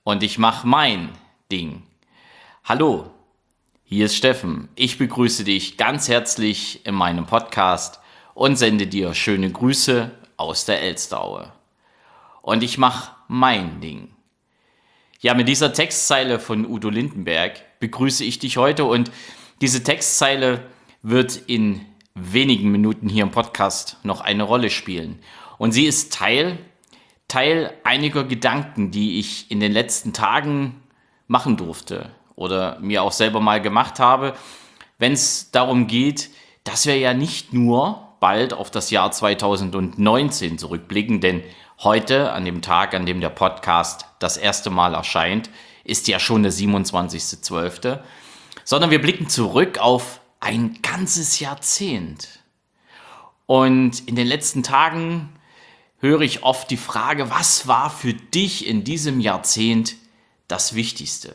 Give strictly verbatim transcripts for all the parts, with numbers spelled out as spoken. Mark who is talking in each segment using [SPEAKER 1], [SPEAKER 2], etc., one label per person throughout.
[SPEAKER 1] und ich mache mein Ding. Hallo, hier ist Steffen. Ich begrüße dich ganz herzlich in meinem Podcast und sende dir schöne Grüße aus der Elsteraue. Und ich mache mein Ding. Ja, mit dieser Textzeile von Udo Lindenberg begrüße ich dich heute und diese Textzeile wird in wenigen Minuten hier im Podcast noch eine Rolle spielen. Und sie ist Teil, Teil einiger Gedanken, die ich in den letzten Tagen machen durfte oder mir auch selber mal gemacht habe, wenn es darum geht, dass wir ja nicht nur bald auf das Jahr zweitausendneunzehn zurückblicken, denn heute, an dem Tag, an dem der Podcast das erste Mal erscheint, ist ja schon der siebenundzwanzigster zwölfter, sondern wir blicken zurück auf ein ganzes Jahrzehnt. Und in den letzten Tagen höre ich oft die Frage, was war für dich in diesem Jahrzehnt das Wichtigste?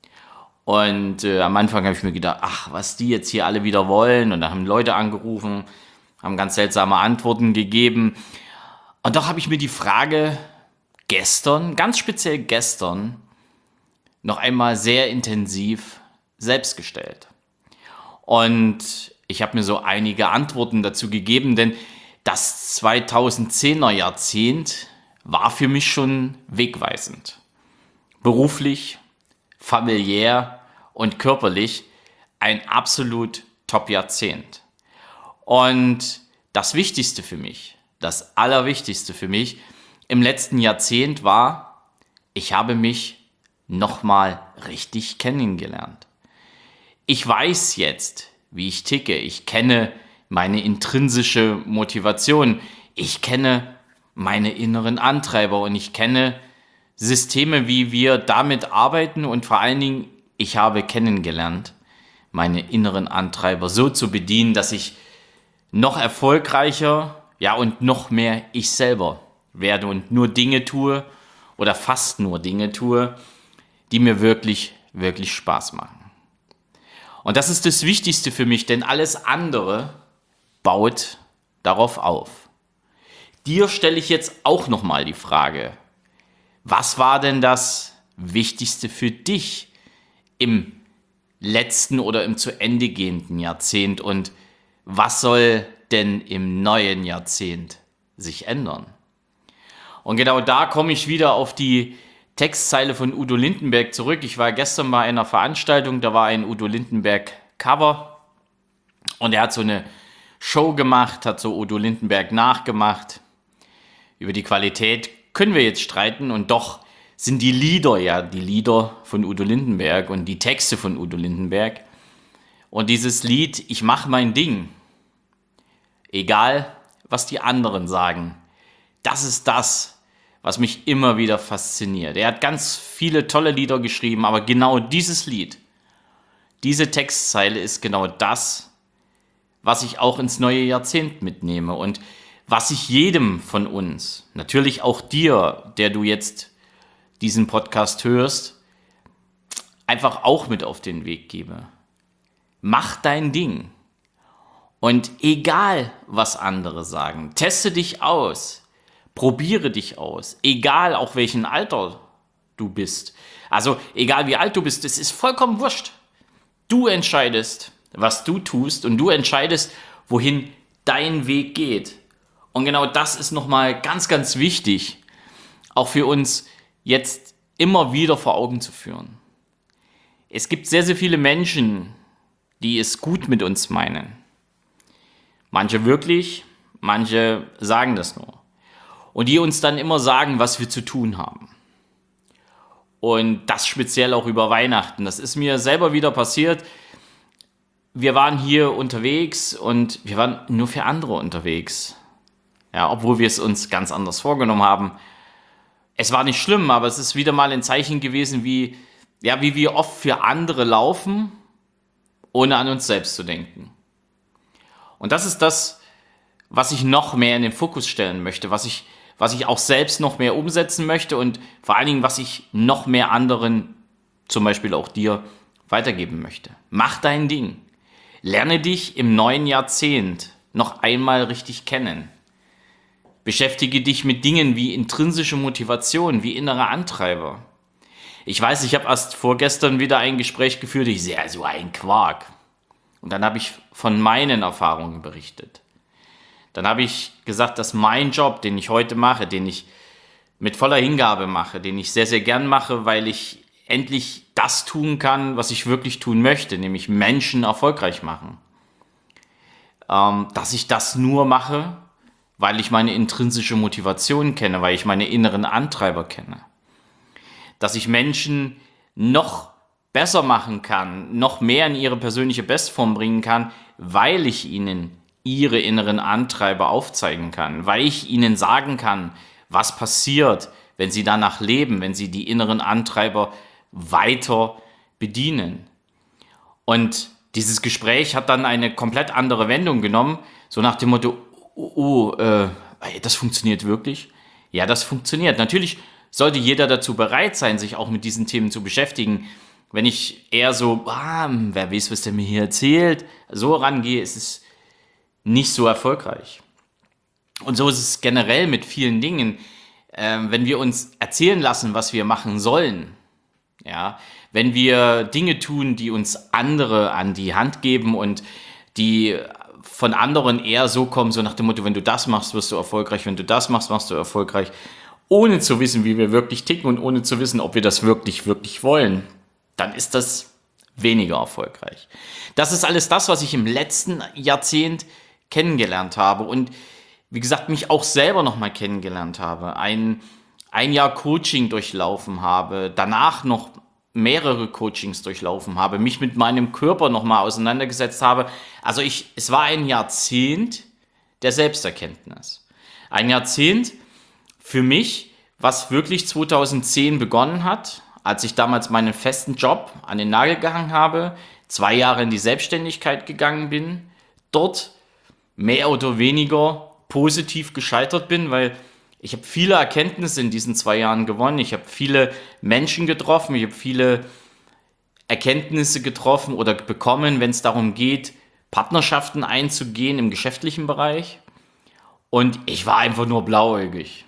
[SPEAKER 1] Und äh, am Anfang habe ich mir gedacht, ach, was die jetzt hier alle wieder wollen. Und da haben Leute angerufen, haben ganz seltsame Antworten gegeben. Und doch habe ich mir die Frage gestern, ganz speziell gestern, noch einmal sehr intensiv selbst gestellt. Und ich habe mir so einige Antworten dazu gegeben, denn das zweitausendzehner Jahrzehnt war für mich schon wegweisend. Beruflich, familiär und körperlich ein absolut Top-Jahrzehnt. Und das Wichtigste für mich, das Allerwichtigste für mich im letzten Jahrzehnt war, ich habe mich nochmal richtig kennengelernt. Ich weiß jetzt, wie ich ticke. Ich kenne meine intrinsische Motivation. Ich kenne meine inneren Antreiber und ich kenne Systeme, wie wir damit arbeiten und vor allen Dingen, ich habe kennengelernt, meine inneren Antreiber so zu bedienen, dass ich noch erfolgreicher, ja und noch mehr ich selber werde und nur Dinge tue oder fast nur Dinge tue, die mir wirklich, wirklich Spaß machen. Und das ist das Wichtigste für mich, denn alles andere baut darauf auf. Dir stelle ich jetzt auch nochmal die Frage, was war denn das Wichtigste für dich im letzten oder im zu Ende gehenden Jahrzehnt und was soll denn im neuen Jahrzehnt sich ändern? Und genau da komme ich wieder auf die Textzeile von Udo Lindenberg zurück. Ich war gestern bei einer Veranstaltung, da war ein Udo Lindenberg Cover und er hat so eine Show gemacht, hat so Udo Lindenberg nachgemacht. Über die Qualität können wir jetzt streiten und doch sind die Lieder ja die Lieder von Udo Lindenberg und die Texte von Udo Lindenberg. Und dieses Lied, ich mach mein Ding, egal was die anderen sagen, das ist das, was mich immer wieder fasziniert. Er hat ganz viele tolle Lieder geschrieben, aber genau dieses Lied, diese Textzeile ist genau das, was ich auch ins neue Jahrzehnt mitnehme und was ich jedem von uns, natürlich auch dir, der du jetzt diesen Podcast hörst, einfach auch mit auf den Weg gebe. Mach dein Ding. Und egal, was andere sagen, teste dich aus. Probiere dich aus, egal auch welchen Alter du bist. Also egal wie alt du bist, es ist vollkommen wurscht. Du entscheidest, was du tust und du entscheidest, wohin dein Weg geht. Und genau das ist nochmal ganz, ganz wichtig, auch für uns jetzt immer wieder vor Augen zu führen. Es gibt sehr, sehr viele Menschen, die es gut mit uns meinen. Manche wirklich, manche sagen das nur. Und die uns dann immer sagen, was wir zu tun haben. Und das speziell auch über Weihnachten. Das ist mir selber wieder passiert. Wir waren hier unterwegs und wir waren nur für andere unterwegs. Ja, obwohl wir es uns ganz anders vorgenommen haben. Es war nicht schlimm, aber es ist wieder mal ein Zeichen gewesen, wie, ja, wie wir oft für andere laufen, ohne an uns selbst zu denken. Und das ist das, was ich noch mehr in den Fokus stellen möchte, was ich was ich auch selbst noch mehr umsetzen möchte und vor allen Dingen, was ich noch mehr anderen, zum Beispiel auch dir, weitergeben möchte. Mach dein Ding. Lerne dich im neuen Jahrzehnt noch einmal richtig kennen. Beschäftige dich mit Dingen wie intrinsische Motivation, wie innere Antreiber. Ich weiß, ich habe erst vorgestern wieder ein Gespräch geführt, ich sehe so ein Quark. Und dann habe ich von meinen Erfahrungen berichtet. Dann habe ich gesagt, dass mein Job, den ich heute mache, den ich mit voller Hingabe mache, den ich sehr, sehr gern mache, weil ich endlich das tun kann, was ich wirklich tun möchte, nämlich Menschen erfolgreich machen. Ähm, dass ich das nur mache, weil ich meine intrinsische Motivation kenne, weil ich meine inneren Antreiber kenne. Dass ich Menschen noch besser machen kann, noch mehr in ihre persönliche Bestform bringen kann, weil ich ihnen ihre inneren Antreiber aufzeigen kann, weil ich ihnen sagen kann, was passiert, wenn sie danach leben, wenn sie die inneren Antreiber weiter bedienen. Und dieses Gespräch hat dann eine komplett andere Wendung genommen, so nach dem Motto, oh, oh äh, das funktioniert wirklich? Ja, das funktioniert. Natürlich sollte jeder dazu bereit sein, sich auch mit diesen Themen zu beschäftigen. Wenn ich eher so, ah, wer weiß, was der mir hier erzählt, so rangehe, ist es nicht so erfolgreich. Und so ist es generell mit vielen Dingen. Ähm, wenn wir uns erzählen lassen, was wir machen sollen, ja, wenn wir Dinge tun, die uns andere an die Hand geben und die von anderen eher so kommen, so nach dem Motto, wenn du das machst, wirst du erfolgreich, wenn du das machst, machst du erfolgreich, ohne zu wissen, wie wir wirklich ticken und ohne zu wissen, ob wir das wirklich, wirklich wollen, dann ist das weniger erfolgreich. Das ist alles das, was ich im letzten Jahrzehnt kennengelernt habe und wie gesagt, mich auch selber nochmal kennengelernt habe, ein, ein Jahr Coaching durchlaufen habe, danach noch mehrere Coachings durchlaufen habe, mich mit meinem Körper nochmal auseinandergesetzt habe. Also ich, es war ein Jahrzehnt der Selbsterkenntnis. Ein Jahrzehnt für mich, was wirklich zweitausendzehn begonnen hat, als ich damals meinen festen Job an den Nagel gehangen habe, zwei Jahre in die Selbstständigkeit gegangen bin, dort mehr oder weniger positiv gescheitert bin, weil ich habe viele Erkenntnisse in diesen zwei Jahren gewonnen. Ich habe viele Menschen getroffen, ich habe viele Erkenntnisse getroffen oder bekommen, wenn es darum geht, Partnerschaften einzugehen im geschäftlichen Bereich. Und ich war einfach nur blauäugig.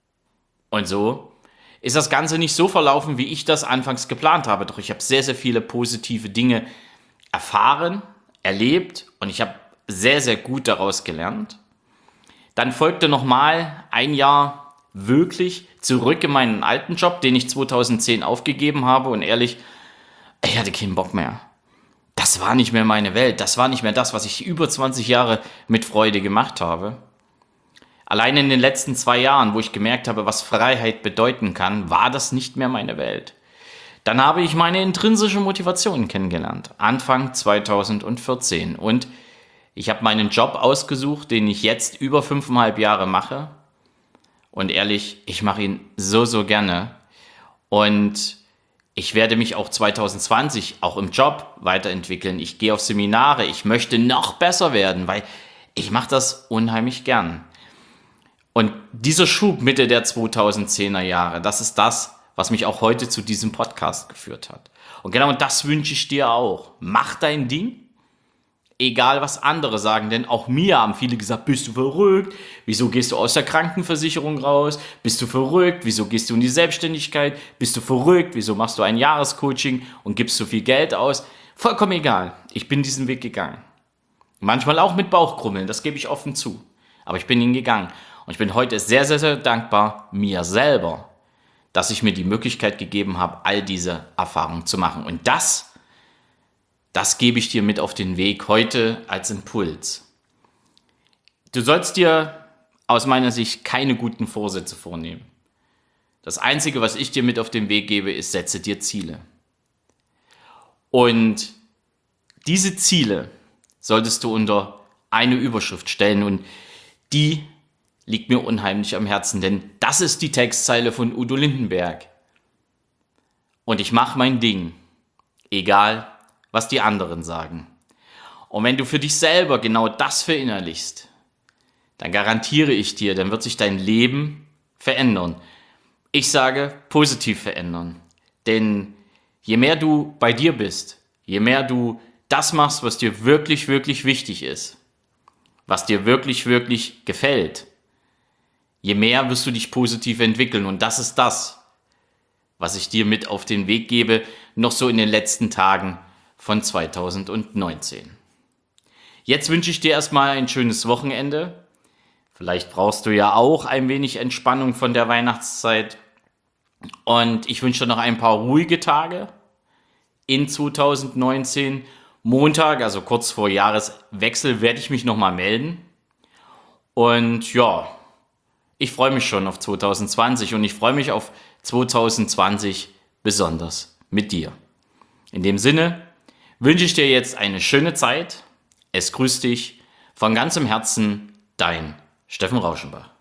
[SPEAKER 1] Und so ist das Ganze nicht so verlaufen, wie ich das anfangs geplant habe. Doch ich habe sehr, sehr viele positive Dinge erfahren, erlebt und ich habe sehr, sehr gut daraus gelernt. Dann folgte nochmal ein Jahr wirklich zurück in meinen alten Job, den ich zweitausendzehn aufgegeben habe und ehrlich, ich hatte keinen Bock mehr. Das war nicht mehr meine Welt, das war nicht mehr das, was ich über zwanzig Jahre mit Freude gemacht habe. Allein in den letzten zwei Jahren, wo ich gemerkt habe, was Freiheit bedeuten kann, war das nicht mehr meine Welt. Dann habe ich meine intrinsische Motivation kennengelernt, Anfang zweitausendvierzehn und ich habe meinen Job ausgesucht, den ich jetzt über fünfeinhalb Jahre mache. Und ehrlich, ich mache ihn so, so gerne. Und ich werde mich auch zwanzig zwanzig auch im Job weiterentwickeln. Ich gehe auf Seminare. Ich möchte noch besser werden, weil ich mache das unheimlich gern. Und dieser Schub Mitte der zweitausendzehner Jahre, das ist das, was mich auch heute zu diesem Podcast geführt hat. Und genau das wünsche ich dir auch. Mach dein Ding. Egal, was andere sagen, denn auch mir haben viele gesagt, bist du verrückt? Wieso gehst du aus der Krankenversicherung raus? Bist du verrückt? Wieso gehst du in die Selbstständigkeit? Bist du verrückt? Wieso machst du ein Jahrescoaching und gibst so viel Geld aus? Vollkommen egal. Ich bin diesen Weg gegangen. Manchmal auch mit Bauchkrummeln, das gebe ich offen zu. Aber ich bin ihn gegangen. Und ich bin heute sehr, sehr, sehr dankbar mir selber, dass ich mir die Möglichkeit gegeben habe, all diese Erfahrungen zu machen. Und das Das gebe ich dir mit auf den Weg heute als Impuls. Du sollst dir aus meiner Sicht keine guten Vorsätze vornehmen. Das Einzige, was ich dir mit auf den Weg gebe, ist, setze dir Ziele. Und diese Ziele solltest du unter eine Überschrift stellen und die liegt mir unheimlich am Herzen, denn das ist die Textzeile von Udo Lindenberg. Und ich mache mein Ding, egal was die anderen sagen. Und wenn du für dich selber genau das verinnerlichst, dann garantiere ich dir, dann wird sich dein Leben verändern. Ich sage, positiv verändern. Denn je mehr du bei dir bist, je mehr du das machst, was dir wirklich, wirklich wichtig ist, was dir wirklich, wirklich gefällt, je mehr wirst du dich positiv entwickeln. Und das ist das, was ich dir mit auf den Weg gebe, noch so in den letzten Tagen von zweitausendneunzehn. Jetzt wünsche ich dir erstmal ein schönes Wochenende. Vielleicht brauchst du ja auch ein wenig Entspannung von der Weihnachtszeit. Und ich wünsche dir noch ein paar ruhige Tage in zweitausendneunzehn. Montag, also kurz vor Jahreswechsel, werde ich mich nochmal melden. Und ja, ich freue mich schon auf zweitausendzwanzig und ich freue mich auf zweitausendzwanzig besonders mit dir. In dem Sinne wünsche ich dir jetzt eine schöne Zeit. Es grüßt dich von ganzem Herzen, dein Steffen Rauschenbach.